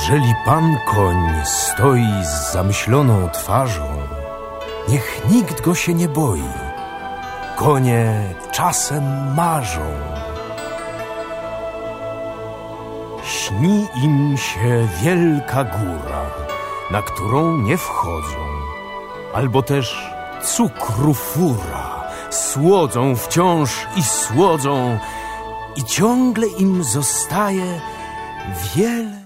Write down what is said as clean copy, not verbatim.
Jeżeli pan koń stoi z zamyśloną twarzą, niech nikt go się nie boi. Konie czasem marzą. Śni im się wielka góra, na którą nie wchodzą, albo też cukru fura, słodzą wciąż i słodzą, i ciągle im zostaje wiele